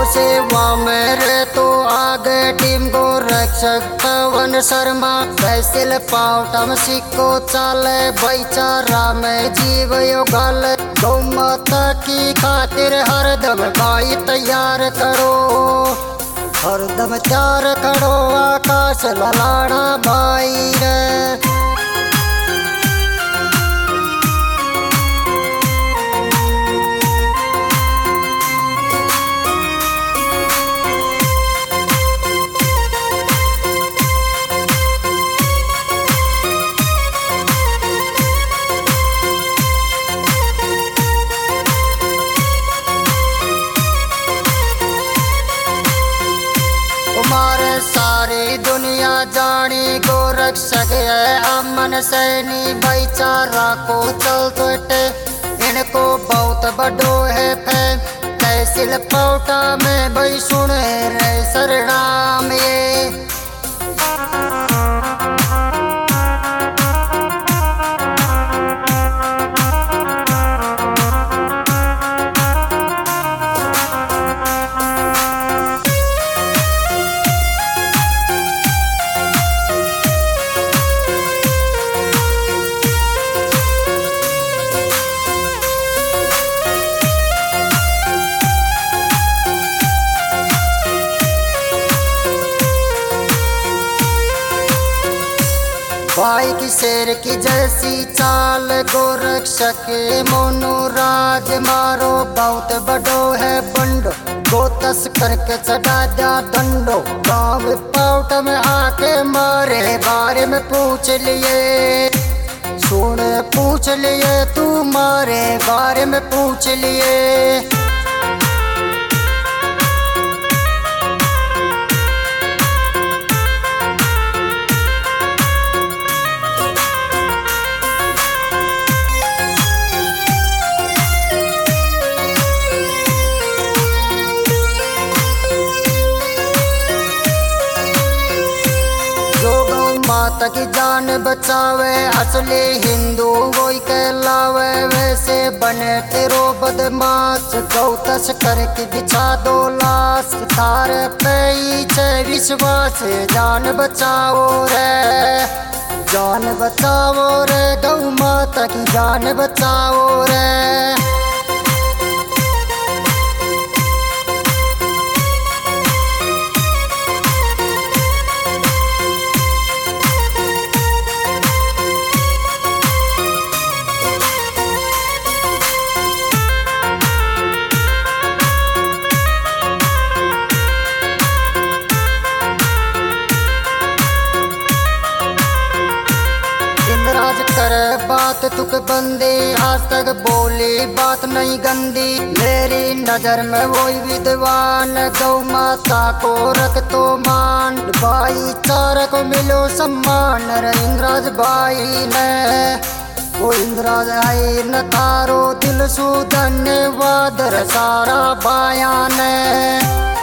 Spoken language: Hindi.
सेवा में रे तो आगे टीम गो रक्षक पवन शर्मा फैसिल पाउटम सिक्को चाले भाईचारा में जीव योगल गौ माता की खातिर हरदम भाई तैयार करो, हरदम तैयार करो आकाश ललाड़ा भाई रे। हमारे सारी दुनिया जानी गो रक्षक है अमन सैनी भाईचारा को चलते इनको बहुत बड़ो है फैन तहसील पौटा में भाई सुने रे सरनाम ये। भाई की शेर की जैसी चाल गोरक्षक मोनो राज मारो बहुत बड़ो है बंडो गो तस्कर के चढ़ा दिया दंडो गाँव पाउट में आके मारे बारे में पूछ लिए सुन पूछ लिए तू मारे बारे में पूछ लिए। माता की जान बचावे असली हिंदू वही कहलावे वैसे बने तेरो बदमाश गौ तस्कर की बिछा दो लाश तारे पीछे विश्वास जान बचाओ रे, जान बचाओ रे गौ माता की जान बचाओ रे। करे बात तुक बंदी आज तक बोली बात नहीं गंदी मेरी नजर में वही विद्वान गौ माता को रख तो मान भाईचारा को मिलो सम्मान रे इंद्राज भाई ने वो इंद्राज है न तारो दिल सु धन्यवाद सारा बयान।